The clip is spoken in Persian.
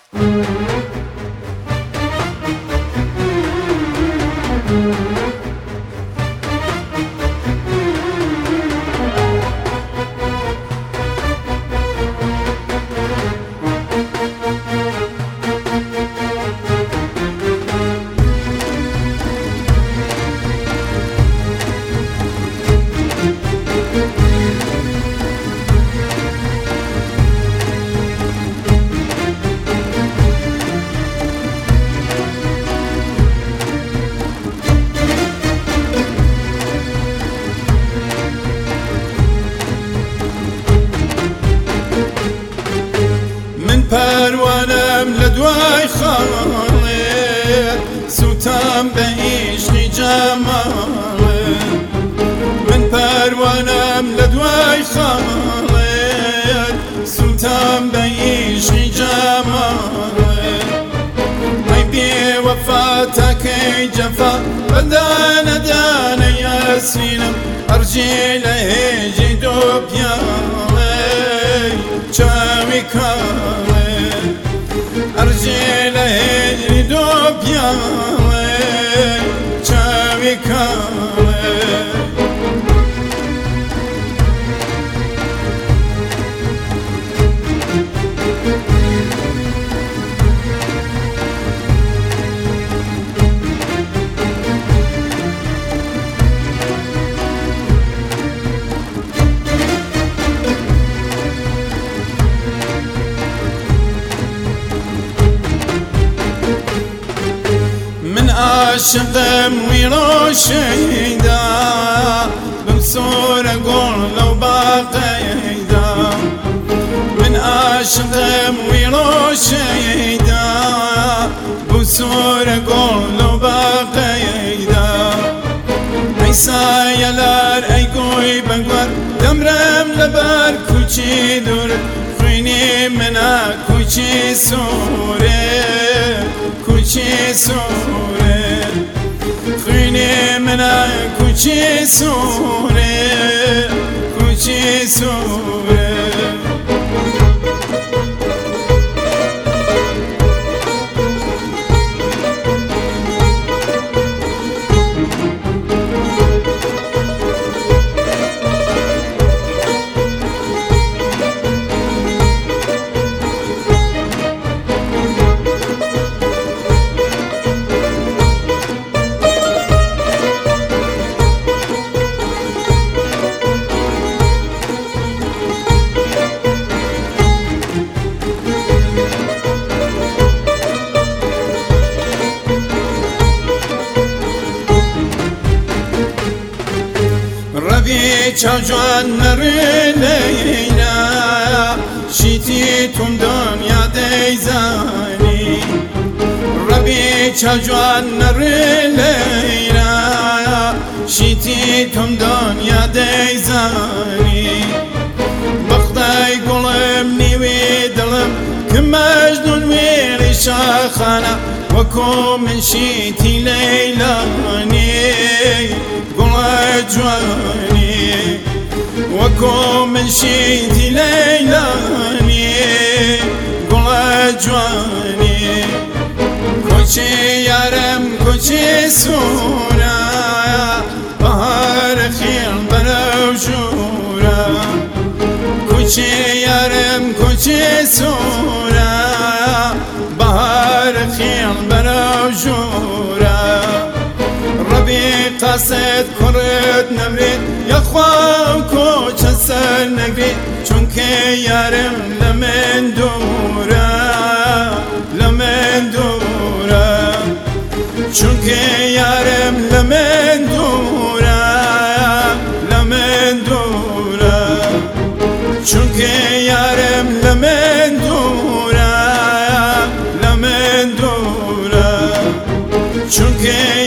پروانم لدوای خالد سوتم به عشقی جمالت من پروانم لدوای خالد سوتم به عشقی جمالت ای بی وفاتك جفا بدان دان ياسينم ارجي لهجي دوبيالي چاوي كالي ارجي لهجي دوبيالي چاوي كالي عاشقم ويروشيدا بمسورة قول لو باقيدا من عاشقم ويروشيدا بمسورة قول لو باقيدا عيسى يلار اي قوي بنقر دمرم لبار كوچي دور خويني منا كوچي سوري كوچي سوري خويني منا كوچي سوري كوچي سوري چاجوان نرلینا شیتی تم دنیا دیزانی ربی چاجوان نرلینا شیتی تم دنیا دیزانی بخدای قلم نیوی دلم که مجنون ویری شاخانه وکو من شیتی لیلانی قلم جوانی وكو من شيتي ليلاني قول جواني كوچي يارم كوچي سورا بهار خيل برو جورا كوچي يارم كوچي سورا بهار خيل برو جورا ربي قصد كرد نمرد يخوام كوچ سر نگرید چون که یارم لمن دورا لمن دورا چون که یارم لمن دورا لمن دورا چون که یارم لمن دورا لمن دورا چون که